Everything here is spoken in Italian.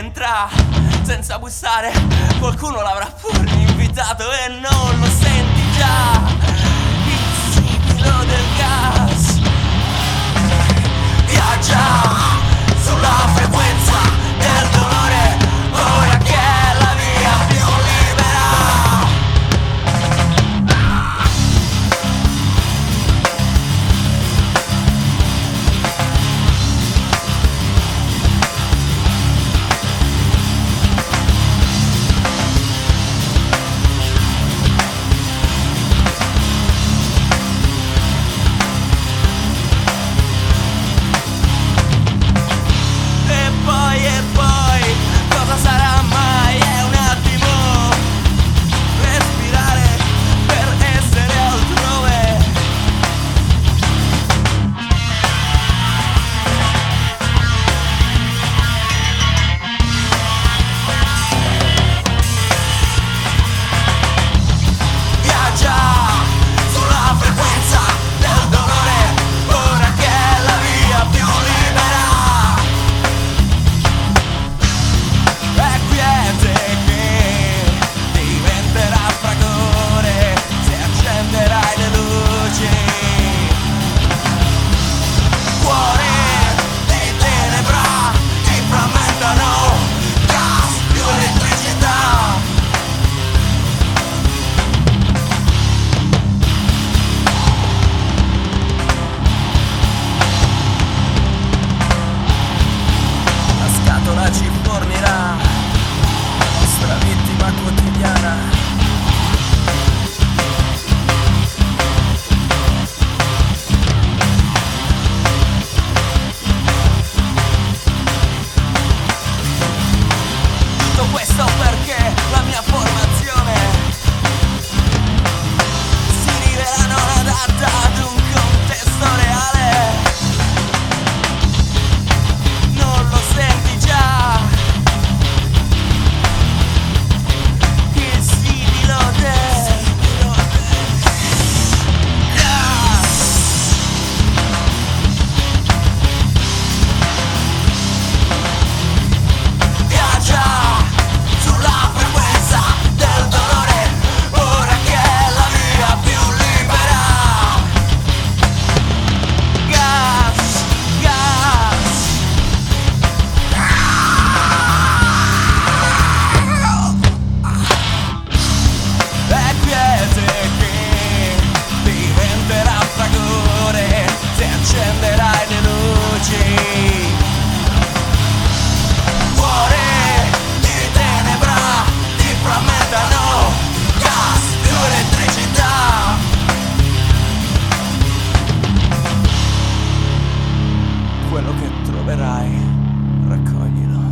entra senza bussare, qualcuno l'avrà pure invitato e non lo senti già il sigillo del gas. Viaggia sulla frequenza del dolore, ora che è la via più libera. E poi, cosa sarà mai? È un attimo respirare per essere altrove. Viaggia sulla frequenza del dolore, ora che è la via più libera. È quiete che diventerà fragore se accenderai le luci. Cuore di tenebra che frammentano gas più elettricità. La scatola ci fornirà la nostra vittima quotidiana. Tutto questo perché la mia formazione si rivela non adatta ad un contesto reale. Non lo senti già il sigillo del gas. Viaggia sulla frequenza del dolore, ora che è la via più libera. Gas, gas. È quiete che diventerà fragore se accenderai le luci. Cuore di tenebra ti frammentano gas più elettricità. Quello che troverai, raccoglilo.